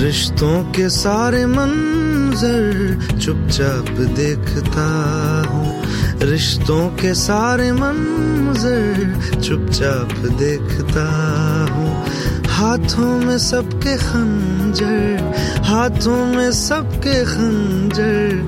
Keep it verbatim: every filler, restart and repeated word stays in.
रिश्तों के सारे मंजर चुपचाप देखता हूँ, रिश्तों के सारे मंजर चुपचाप देखता हूँ। हाथों में सबके खंजर, हाथों में सबके खंजर